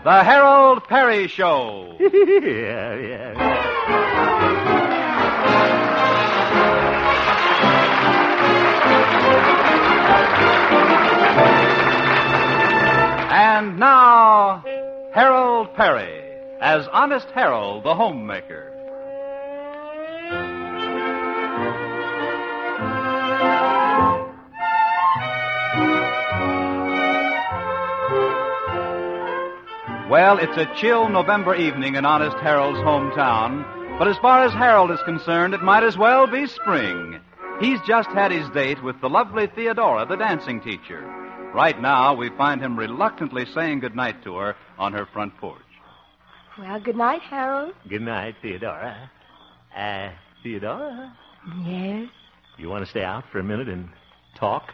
The Harold Perry Show. Yeah. And now, Harold Perry as Honest Harold, the homemaker. Well, it's a chill November evening in Honest Harold's hometown, but as far as Harold is concerned, it might as well be spring. He's just had his date with the lovely Theodora, the dancing teacher. Right now, we find him reluctantly saying goodnight to her on her front porch. Well, good night, Harold. Good night, Theodora. Theodora? Yes? You want to stay out for a minute and talk?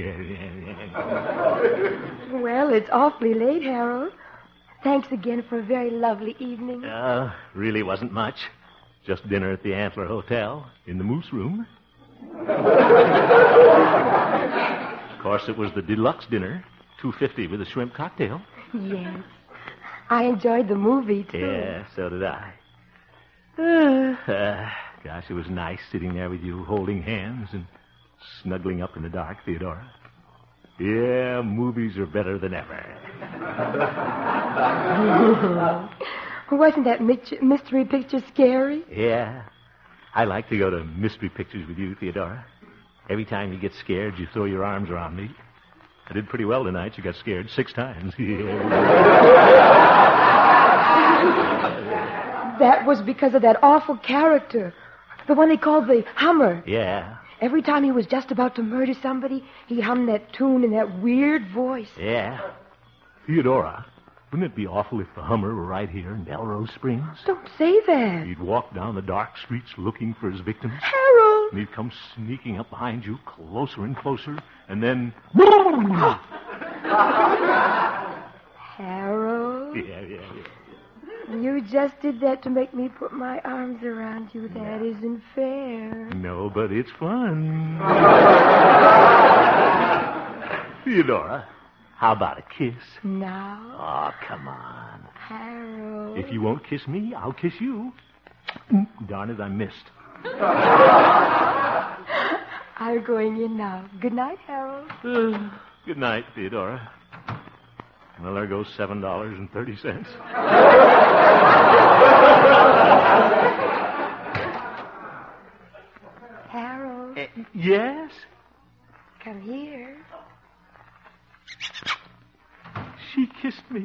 Well, it's awfully late, Harold. Thanks again for a very lovely evening. Really wasn't much. Just dinner at the Antler Hotel in the Moose Room. Of course, it was the deluxe dinner, $2.50 with a shrimp cocktail. Yes. I enjoyed the movie, too. Yeah, so did I. Gosh, it was nice sitting there with you, holding hands and snuggling up in the dark, Theodora. Yeah, movies are better than ever. Wasn't that mystery picture scary? Yeah. I like to go to mystery pictures with you, Theodora. Every time you get scared, you throw your arms around me. I did pretty well tonight. You got scared 6 times. That was because of that awful character. The one they called the Hummer. Yeah. Every time he was just about to murder somebody, he hummed that tune in that weird voice. Yeah. Theodora, wouldn't it be awful if the Hummer were right here in Melrose Springs? Don't say that. He'd walk down the dark streets looking for his victims. Harold! And he'd come sneaking up behind you, closer and closer, and then... Harold? Yeah. You just did that to make me put my arms around you. That isn't fair. No, but it's fun. Theodora, how about a kiss? Now? Oh, come on. Harold. If you won't kiss me, I'll kiss you. Darn it, I missed. I'm going in now. Good night, Harold. Good night, Theodora. Well, there goes $7.30. Harold. Yes? Come here. She kissed me.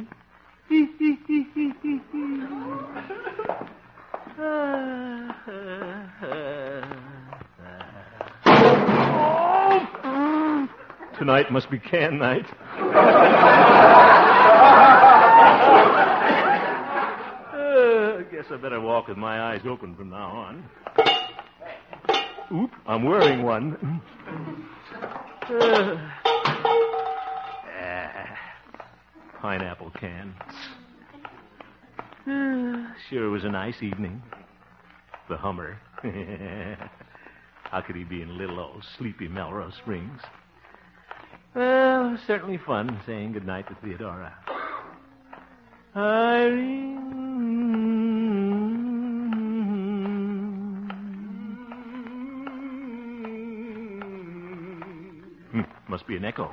Tonight must be can night. I guess I better walk with my eyes open from now on. Oop, I'm wearing one. Pineapple can. Sure was a nice evening. The Hummer. How could he be in little old sleepy Melrose Springs? Well, certainly fun saying goodnight to Theodora. Must be an echo.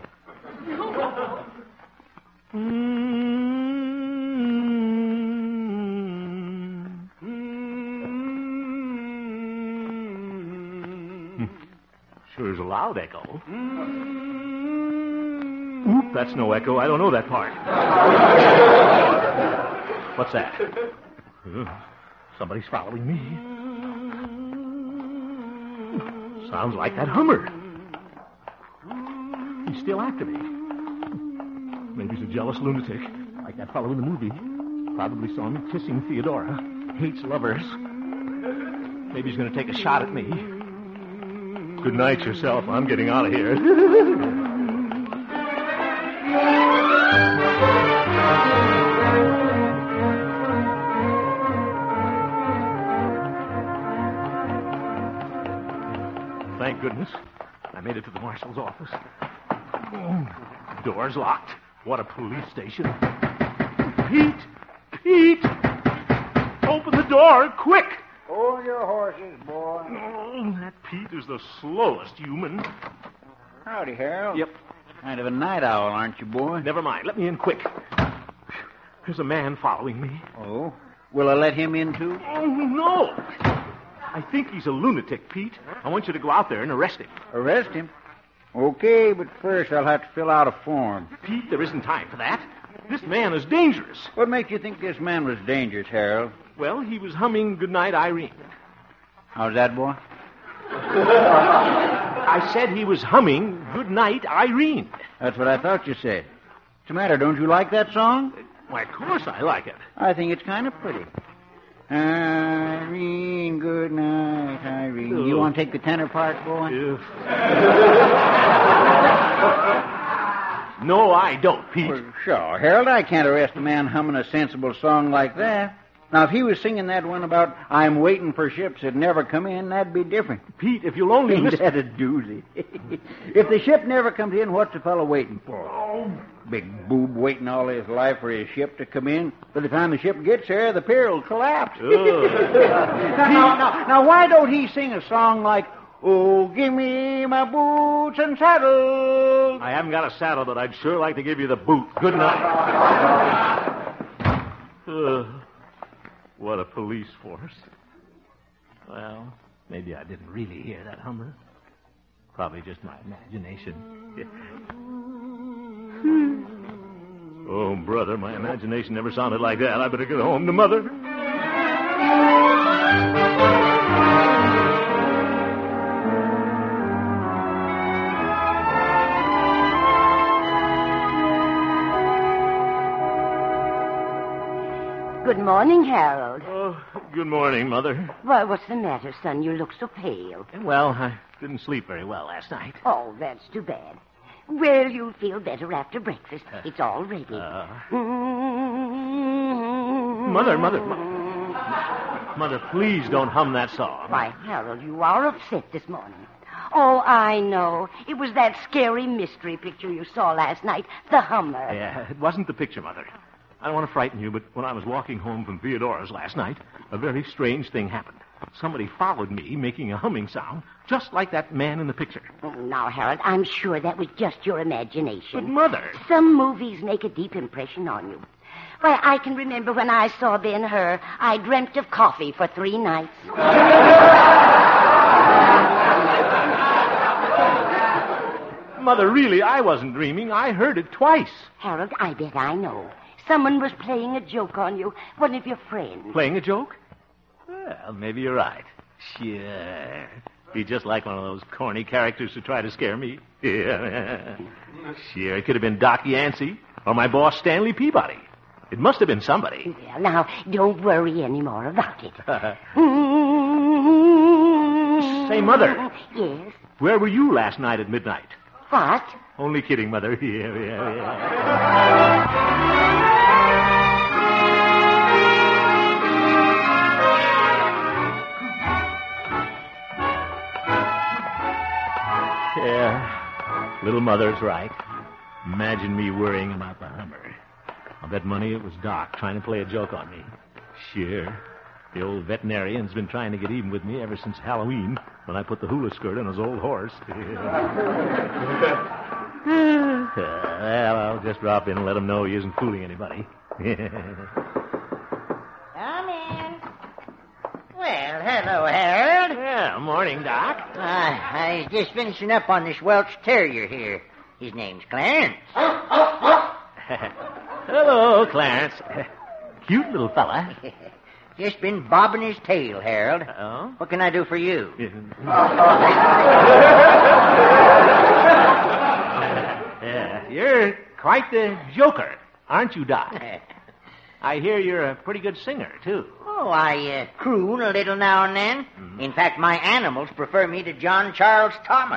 Sure is a loud echo. Oop, that's no echo. I don't know that part. What's that? Somebody's following me. Sounds like that Hummer. He's still after me. Maybe he's a jealous lunatic, like that fellow in the movie. Probably saw me kissing Theodora. Hates lovers. Maybe he's going to take a shot at me. Good night yourself. I'm getting out of here. Thank goodness. I made it to the marshal's office. Door's locked. What a police station. Pete! Pete! Open the door, quick! Hold your horses, boy. Oh, that Pete is the slowest human. Howdy, Harold. Yep. Kind of a night owl, aren't you, boy? Never mind. Let me in quick. There's a man following me. Oh? Will I let him in, too? Oh, no! I think he's a lunatic, Pete. I want you to go out there and arrest him. Arrest him? Okay, but first I'll have to fill out a form. Pete, there isn't time for that. This man is dangerous. What makes you think this man was dangerous, Harold? Well, he was humming Goodnight, Irene. How's that, boy? I said he was humming Goodnight, Irene. That's what I thought you said. What's the matter? Don't you like that song? Why, of course I like it. I think it's kind of pretty. Irene, good night, Irene. You want to take the tenor part, boy? No, I don't, Pete. Well, sure, Harold, I can't arrest a man humming a sensible song like that. Now, if he was singing that one about I'm waiting for ships that never come in, that'd be different. Pete, if you'll only Ain't listen... that a doozy? If the ship never comes in, what's the fellow waiting for? Oh. Big boob waiting all his life for his ship to come in. By the time the ship gets there, the pier will collapse. Now, why don't he sing a song like, oh, give me my boots and saddle? I haven't got a saddle, but I'd sure like to give you the boot. Good night. What a police force. Well, maybe I didn't really hear that hummer. Probably just my imagination. Oh, brother, my imagination never sounded like that. I better get home to Mother. Good morning, Harold. Oh, good morning, Mother. Why, what's the matter, son? You look so pale. Well, I didn't sleep very well last night. Oh, that's too bad. Well, you'll feel better after breakfast. It's all ready. Mother, please don't hum that song. Why, Harold, you are upset this morning. Oh, I know. It was that scary mystery picture you saw last night, the Hummer. Yeah, it wasn't the picture, Mother. I don't want to frighten you, but when I was walking home from Theodora's last night, a very strange thing happened. Somebody followed me, making a humming sound, just like that man in the picture. Oh, now, Harold, I'm sure that was just your imagination. But, Mother... Some movies make a deep impression on you. Why, I can remember when I saw Ben-Hur, I dreamt of coffee for 3 nights. Mother, really, I wasn't dreaming. I heard it twice. Harold, I bet I know. Someone was playing a joke on you, one of your friends. Playing a joke? Well, maybe you're right. Sure. Be just like one of those corny characters who try to scare me. Yeah. Sure, it could have been Doc Yancey or my boss, Stanley Peabody. It must have been somebody. Well, now, don't worry any more about it. Say, Mother. Yes? Where were you last night at midnight? What? Only kidding, Mother. Yeah. Yeah, little Mother's right. Imagine me worrying about the Hummer. I'll bet money it was Doc trying to play a joke on me. Sure. The old veterinarian's been trying to get even with me ever since Halloween, when I put the hula skirt on his old horse. Well, I'll just drop in and let him know he isn't fooling anybody. Come in. Well, hello, Harold. Yeah, morning, Doc. I was just finishing up on this Welsh Terrier here. His name's Clarence. Hello, Clarence. Cute little fella. Just been bobbing his tail, Harold. Oh? What can I do for you? Yeah, you're quite the joker, aren't you, Doc? I hear you're a pretty good singer, too. Oh, I croon a little now and then. Mm-hmm. In fact, my animals prefer me to John Charles Thomas.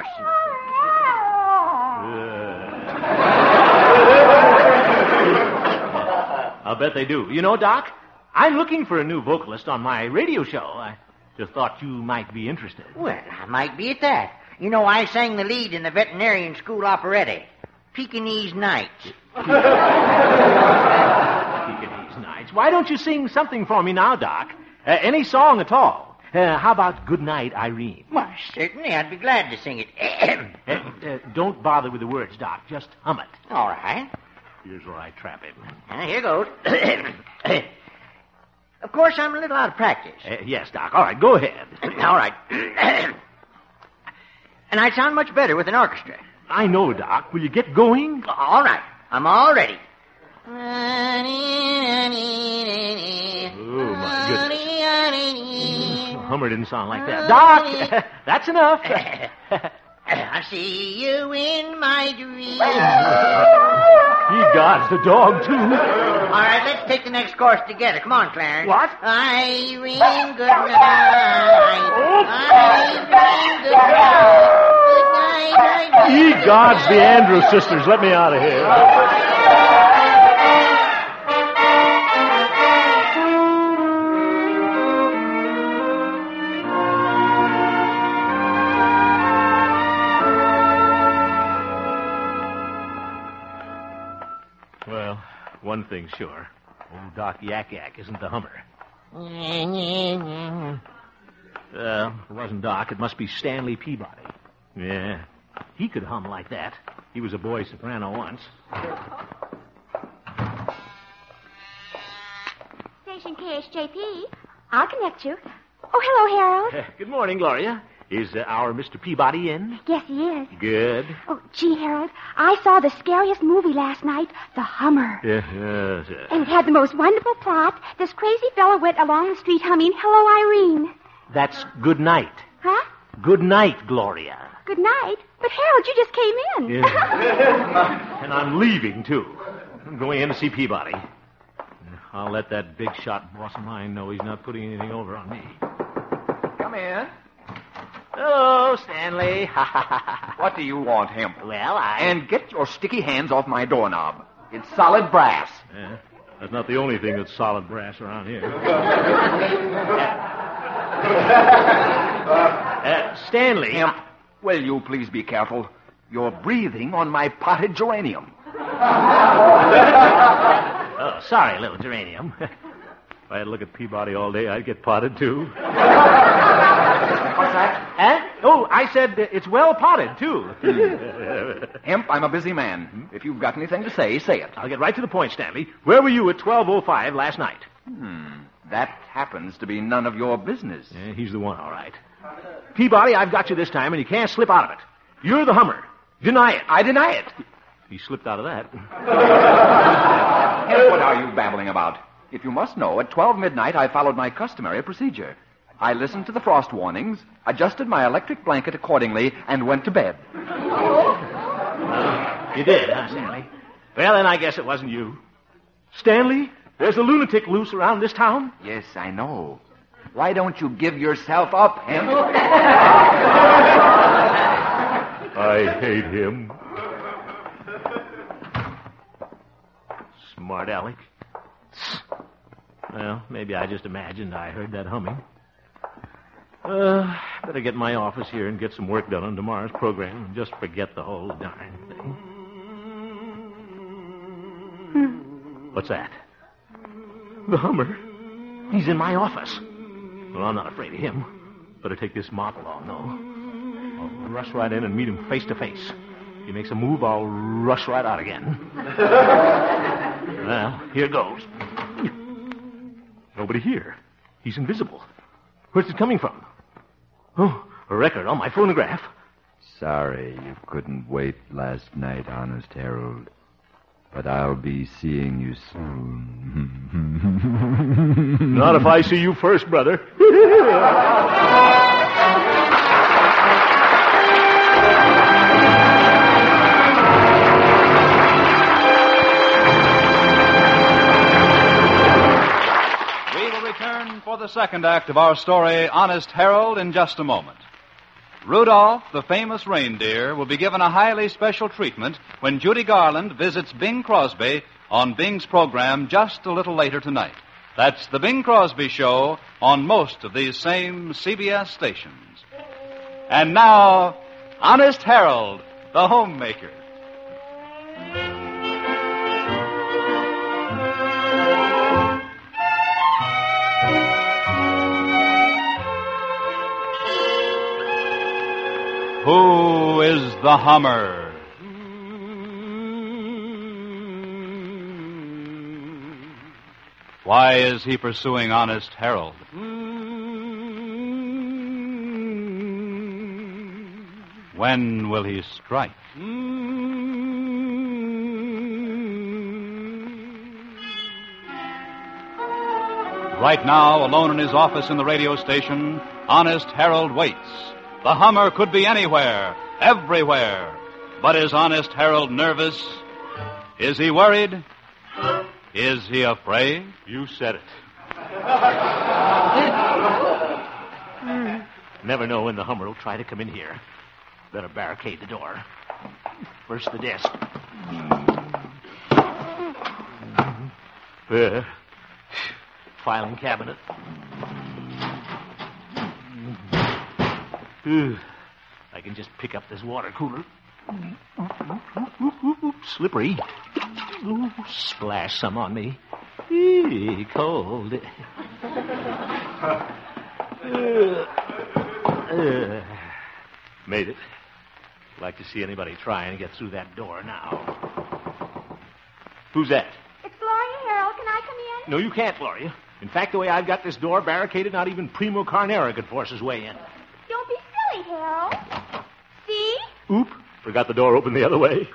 I'll bet they do. You know, Doc, I'm looking for a new vocalist on my radio show. I just thought you might be interested. Well, I might be at that. You know, I sang the lead in the veterinarian school operetta, Pekingese Nights. speaking these nights. Why don't you sing something for me now, Doc? Any song at all. How about Good Night, Irene? Why, certainly, I'd be glad to sing it. Don't bother with the words, Doc. Just hum it. All right. Here's where I trap him. Here goes. Of course, I'm a little out of practice. Yes, Doc. All right, go ahead. All right. And I'd sound much better with an orchestra. I know, Doc. Will you get going? All right. I'm all ready. Oh, my goodness. Hummer didn't sound like that. Doc, that's enough. I see you in my dreams. Ye gods, the dog, too. All right, let's take the next course together. Come on, Clarence. What? Irene, good night. Irene, good night. Ye gods, the Andrews sisters, let me out of here. Well, one thing's sure. Old Doc Yak Yak isn't the Hummer. It wasn't Doc. It must be Stanley Peabody. Yeah. He could hum like that. He was a boy soprano once. Station KSJP. I'll connect you. Oh, hello, Harold. Good morning, Gloria. Is our Mr. Peabody in? Yes, he is. Good. Oh, gee, Harold, I saw the scariest movie last night, The Hummer. Yes. And it had the most wonderful plot. This crazy fellow went along the street humming, Hello, Irene. That's Good Night. Huh? Good night, Gloria. Good night. But, Harold, you just came in. Yeah. And I'm leaving, too. I'm going in to see Peabody. I'll let that big shot boss of mine know he's not putting anything over on me. Come in. Hello, Stanley. What do you want, Hemp? Well, And get your sticky hands off my doorknob. It's solid brass. Yeah, that's not the only thing that's solid brass around here. Stanley. Hemp, will you please be careful? You're breathing on my potted geranium. Oh, sorry, little geranium. If I had to look at Peabody all day, I'd get potted, too. What's that? Huh? Oh, I said it's well potted, too. Hemp, I'm a busy man. If you've got anything to say, say it. I'll get right to the point, Stanley. Where were you at 12:05 last night? That happens to be none of your business. Yeah, he's the one, all right. Peabody, I've got you this time, and you can't slip out of it. You're the Hummer. Deny it. I deny it. He slipped out of that. Hemp, what are you babbling about? If you must know, at 12 midnight, I followed my customary procedure. I listened to the frost warnings, adjusted my electric blanket accordingly, and went to bed. You did, huh, Stanley? Well, then I guess it wasn't you. Stanley, there's a lunatic loose around this town? Yes, I know. Why don't you give yourself up, Hemp? I hate him. Smart aleck. Well, maybe I just imagined I heard that humming. Better get in my office here and get some work done on tomorrow's program and just forget the whole darn thing. What's that? The Hummer. He's in my office. Well, I'm not afraid of him. Better take this mop along, though. I'll rush right in and meet him face to face. If he makes a move, I'll rush right out again. Well, here goes. Nobody here. He's invisible. Where's it coming from? Oh, a record on my phonograph. Sorry you couldn't wait last night, Honest Harold. But I'll be seeing you soon. Not if I see you first, brother. For the second act of our story, Honest Harold, in just a moment. Rudolph, the famous reindeer, will be given a highly special treatment when Judy Garland visits Bing Crosby on Bing's program just a little later tonight. That's the Bing Crosby Show on most of these same CBS stations. And now, Honest Harold, the homemaker. the Hummer. Why is he pursuing Honest Harold? When will he strike? Right now, alone in his office in the radio station, Honest Harold waits. The Hummer could be anywhere, everywhere. But is Honest Harold nervous? Is he worried? Is he afraid? You said it. Never know when the Hummer will try to come in here. Better barricade the door. First the desk. Filing cabinet. I can just pick up this water cooler. Slippery. Ooh, splash some on me. Cold. Made it. Like to see anybody try and get through that door now. Who's that? It's Gloria, Harold. Can I come in? No, you can't, Gloria. In fact, the way I've got this door barricaded, not even Primo Carnera could force his way in. Don't be silly, Harold. See? Oop. Forgot the door open the other way.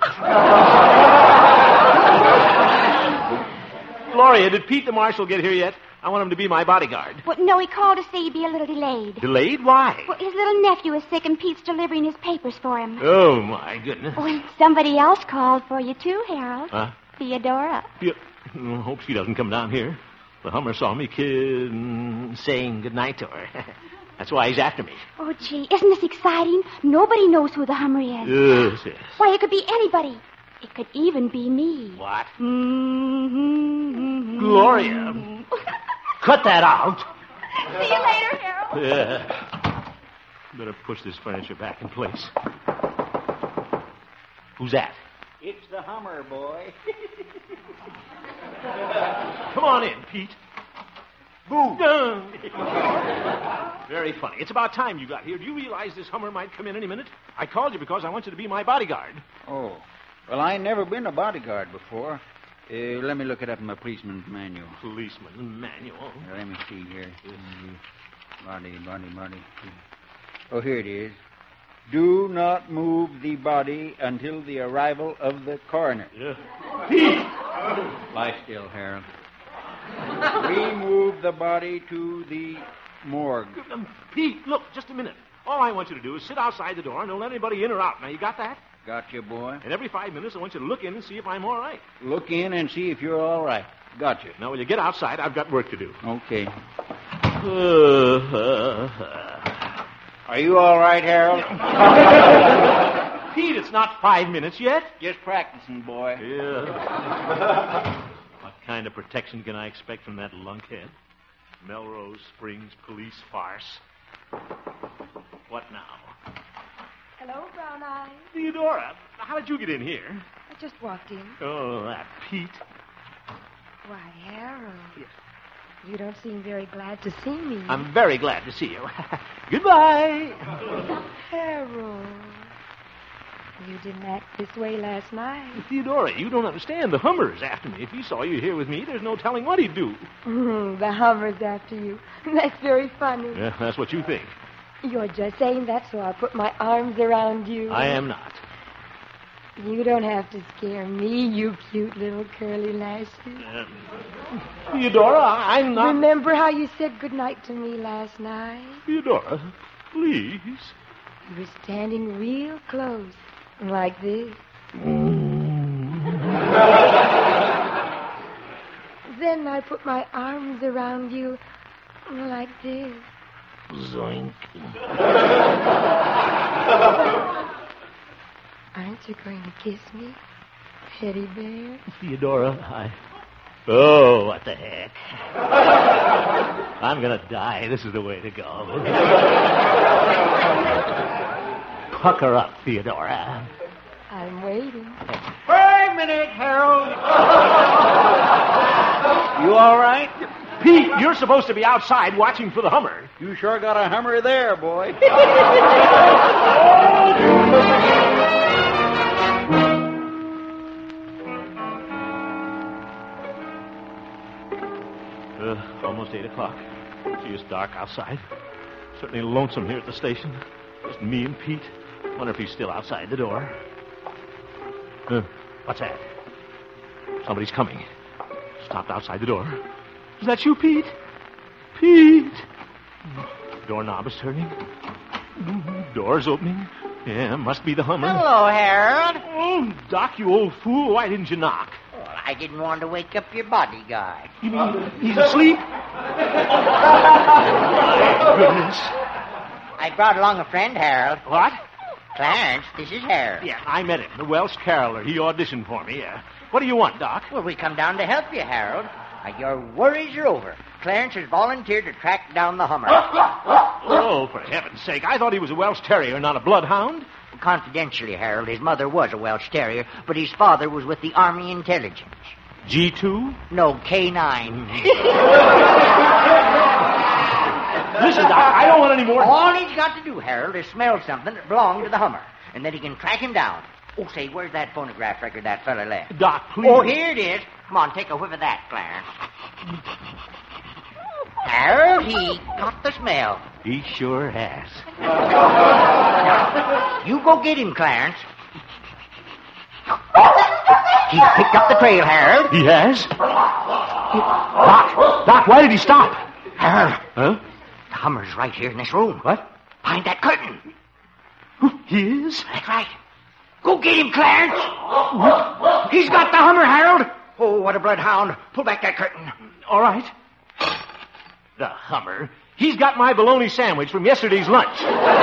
Gloria, did Pete the Marshal get here yet? I want him to be my bodyguard. Well, no, he called to say he'd be a little delayed. Delayed? Why? Well, his little nephew is sick and Pete's delivering his papers for him. Oh, my goodness. Oh, and somebody else called for you, too, Harold. Huh? Theodora. Yeah. Hope she doesn't come down here. The Hummer saw me saying goodnight to her. That's why he's after me. Oh, gee, isn't this exciting? Nobody knows who the Hummer is. Yes, yes. Why, it could be anybody. It could even be me. What? Mm-hmm. Gloria. Cut that out. See you later, Harold. Yeah. Better push this furniture back in place. Who's that? It's the Hummer, boy. Come on in, Pete. Boo. Very funny. It's about time you got here. Do you realize this Hummer might come in any minute? I called you because I want you to be my bodyguard. Oh. Well, I ain't never been a bodyguard before. Let me look it up in my policeman's manual. Policeman manual? Let me see here. Body. Oh, here it is. Do not move the body until the arrival of the coroner. Yeah. Pete! Lie still, Harold. Remove the body to the morgue. Pete, look, just a minute. All I want you to do is sit outside the door and don't let anybody in or out. Now, you got that? Got you, boy. And every 5 minutes, I want you to look in and see if I'm all right. Look in and see if you're all right. Got you. Now, when you get outside, I've got work to do. Okay. Are you all right, Harold? Pete, it's not 5 minutes yet. Just practicing, boy. Yeah. What kind of protection can I expect from that lunkhead? Melrose Springs police farce. What now? Hello, Brown Eyes. Theodora, how did you get in here? I just walked in. Oh, that Pete. Why, Harold. Yes. You don't seem very glad to see me. I'm very glad to see you. Goodbye. Harold. You didn't act this way last night. Theodora, you don't understand. The Hummer is after me. If he saw you here with me, there's no telling what he'd do. The Hummer's after you. That's very funny. Yeah, that's what you think. You're just saying that so I'll put my arms around you. I am not. You don't have to scare me, you cute little curly lassie. Theodora, I'm not... Remember how you said goodnight to me last night? Theodora, please. You were standing real close, like this. Then I put my arms around you, like this. Zoink. Aren't you going to kiss me, teddy bear? Theodora, Oh, what the heck. I'm going to die. This is the way to go. Pucker up, Theodora. I'm waiting. Wait a minute, Harold. You all right? Pete, you're supposed to be outside watching for the Hummer. You sure got a Hummer there, boy. Almost 8 o'clock. Gee, it's dark outside. Certainly lonesome here at the station. Just me and Pete. Wonder if he's still outside the door. What's that? Somebody's coming. Stopped outside the door. Is that you, Pete? Pete! Doorknob is turning. Door's opening. Yeah, must be the Hummer. Hello, Harold. Oh, Doc, you old fool. Why didn't you knock? Well, I didn't want to wake up your bodyguard. You mean he's asleep? My goodness. I brought along a friend, Harold. What? Clarence, this is Harold. Yeah, I met him. The Welsh caroler. He auditioned for me, yeah. What do you want, Doc? Well, we come down to help you, Harold. Your worries are over. Clarence has volunteered to track down the Hummer. Oh, for heaven's sake. I thought he was a Welsh Terrier, not a bloodhound. Confidentially, Harold, his mother was a Welsh Terrier, but his father was with the Army Intelligence. G2? No, K9. Listen, Doc, I don't want any more. All he's got to do, Harold, is smell something that belonged to the Hummer, and then he can track him down. Oh, say, where's that phonograph record that fella left? Doc, please. Oh, here it is. Come on, take a whiff of that, Clarence. Harold, he got the smell. He sure has. You go get him, Clarence. He's picked up the trail, Harold. He has? Doc, why did he stop? Harold. Huh? The Hummer's right here in this room. What? Behind that curtain. He is? That's right. Go get him, Clarence. He's got the Hummer, Harold. Oh, what a bloodhound. Pull back that curtain. All right. The Hummer. He's got my bologna sandwich from yesterday's lunch.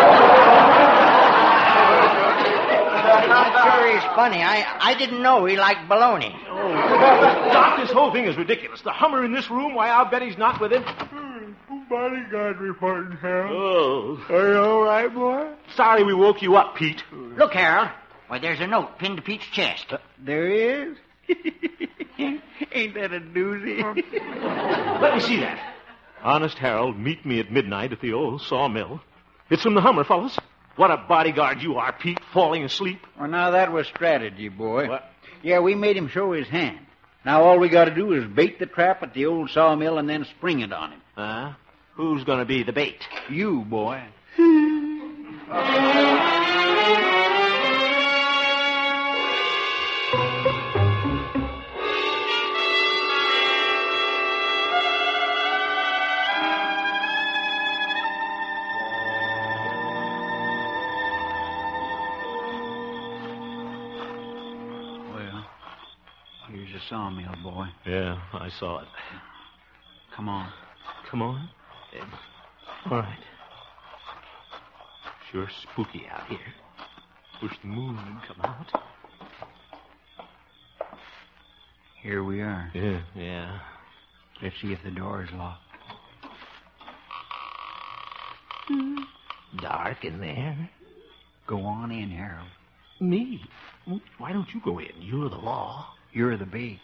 That sure is funny. I didn't know he liked bologna. Oh. Doc, this whole thing is ridiculous. The Hummer in this room, why, I'll bet he's not with him. Bodyguard reporting, Harold. Oh. Are you all right, boy? Sorry we woke you up, Pete. Look, Harold. Why, there's a note pinned to Pete's chest. There is? Ain't that a doozy? Let me see that. Honest Harold, meet me at midnight at the old sawmill. It's from the Hummer, fellas. What a bodyguard you are, Pete, falling asleep. Well, now, that was strategy, boy. What? Yeah, we made him show his hand. Now, all we got to do is bait the trap at the old sawmill and then spring it on him. Who's going to be the bait? You, boy. Here's the sawmill, boy. Yeah, I saw it. Come on. Come on? All right. Sure spooky out here. Wish the moon would come out. Here we are. Yeah. Let's see if the door is locked. Dark in there. Go on in, Harold. Me? Why don't you go in? You're the law. You're the bait.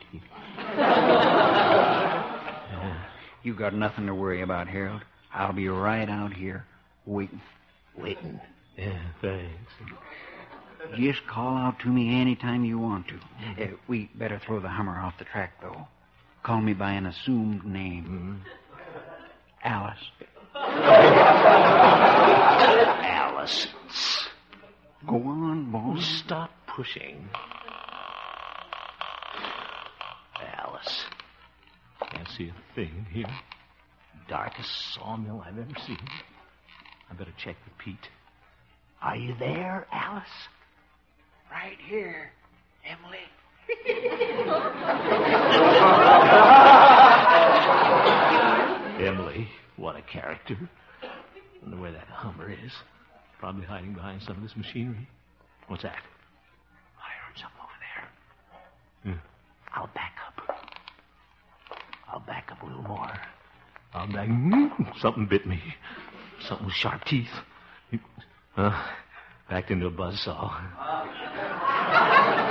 You got nothing to worry about, Harold. I'll be right out here waiting. Waiting? Yeah, thanks. Just call out to me anytime you want to. We better throw the Hummer off the track, though. Call me by an assumed name. Alice. Alice. Go on, boy. Stop pushing. Alice. Can't see a thing here. Darkest sawmill I've ever seen. I better check with Pete. Are you there, Alice? Right here, Emily. Emily, what a character. Wonder where that Hummer is. Probably hiding behind some of this machinery. What's that? I heard something over there. I'll back up. I'll back up a little more. Something bit me. Something with sharp teeth. Backed into a buzzsaw.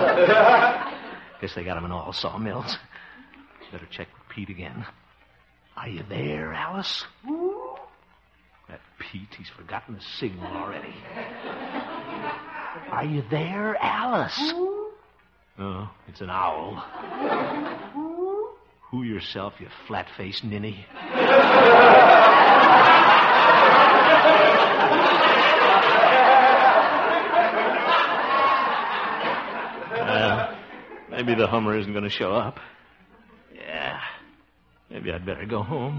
Guess they got them in all sawmills. Better check with Pete again. Are you there, Alice? That Pete, he's forgotten the signal already. Are you there, Alice? Oh, it's an owl. Who yourself, you flat-faced ninny. Maybe the Hummer isn't going to show up. Yeah, maybe I'd better go home.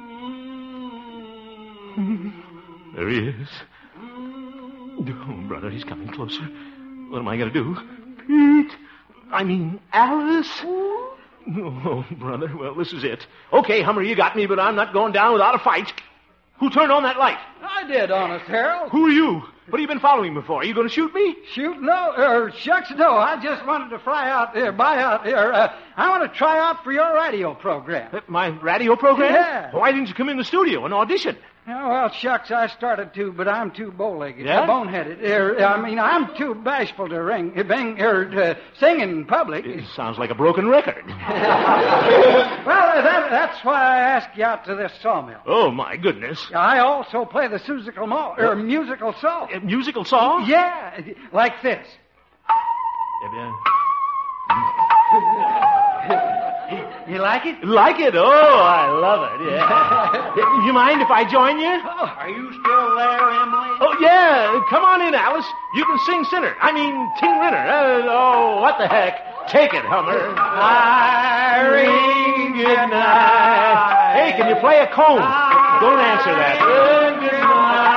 There he is. Oh, brother, he's coming closer. What am I going to do? Pete! I mean, Alice? Oh, brother, well, this is it. Okay, Hummer, you got me, but I'm not going down without a fight. Who turned on that light? I did, Honest Harold. Who are you? What have you been following me for? Are you going to shoot me? Shoot? No. Shucks, no. I just wanted to buy out here. I want to try out for your radio program. My radio program? Yeah. Why didn't you come in the studio and audition? Oh, well, shucks, I started to, but I'm too bow-legged, Yeah? boneheaded. I'm too bashful to sing in public. It sounds like a broken record. Well, that's why I asked you out to this sawmill. Oh, my goodness. I also play the musical saw. Musical saw? Yeah, like this. You like it? Like it? Oh, I love it, yeah. You mind if I join you? Oh, are you still there, Emily? Oh, yeah. Come on in, Alice. You can sing Ting Rinner. What the heck? Take it, Hummer. Irene, good night. Hey, can you play a comb? Don't answer that. Good night.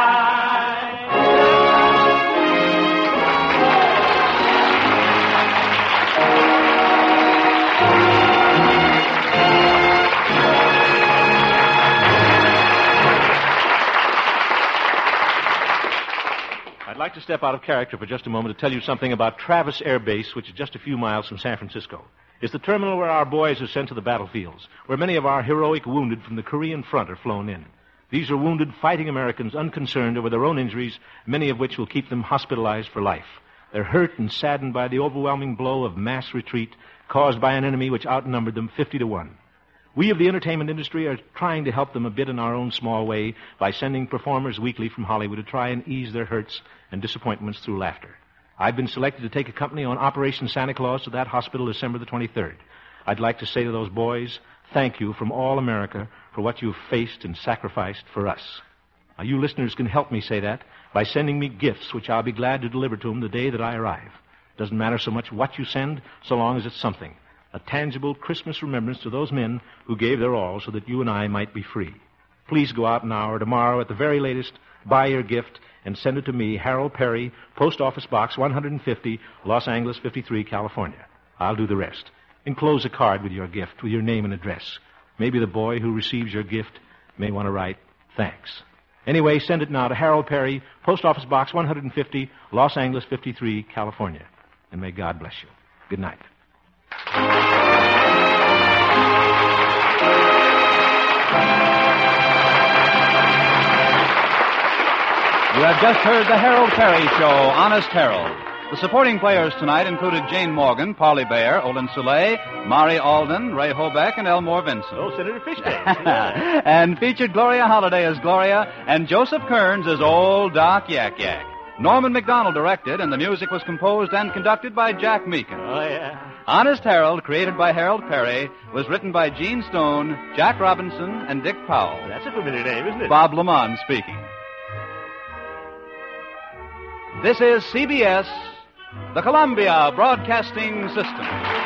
I'd like to step out of character for just a moment to tell you something about Travis Air Base, which is just a few miles from San Francisco. It's the terminal where our boys are sent to the battlefields, where many of our heroic wounded from the Korean front are flown in. These are wounded fighting Americans unconcerned over their own injuries, many of which will keep them hospitalized for life. They're hurt and saddened by the overwhelming blow of mass retreat caused by an enemy which outnumbered them 50-1. We of the entertainment industry are trying to help them a bit in our own small way by sending performers weekly from Hollywood to try and ease their hurts and disappointments through laughter. I've been selected to take a company on Operation Santa Claus to that hospital December the 23rd. I'd like to say to those boys, thank you from all America for what you've faced and sacrificed for us. Now, you listeners can help me say that by sending me gifts, which I'll be glad to deliver to them the day that I arrive. Doesn't matter so much what you send, so long as it's something. A tangible Christmas remembrance to those men who gave their all so that you and I might be free. Please go out now or tomorrow at the very latest, buy your gift, and send it to me, Harold Perry, Post Office Box 150, Los Angeles 53, California. I'll do the rest. Enclose a card with your gift, with your name and address. Maybe the boy who receives your gift may want to write, thanks. Anyway, send it now to Harold Perry, Post Office Box 150, Los Angeles 53, California. And may God bless you. Good night. You have just heard the Harold Perry Show, Honest Harold. The supporting players tonight included Jane Morgan, Parley Bear, Olin Soule, Mari Alden, Ray Hobeck, and Elmore Vincent. Oh, Senator Fishtail. And featured Gloria Holliday as Gloria and Joseph Kearns as Old Doc Yak Yak. Norman McDonald directed, and the music was composed and conducted by Jack Meakin. Oh, yeah. Honest Harold, created by Harold Perry, was written by Gene Stone, Jack Robinson, and Dick Powell. That's a familiar name, isn't it? Bob Lamont speaking. This is CBS, the Columbia Broadcasting System.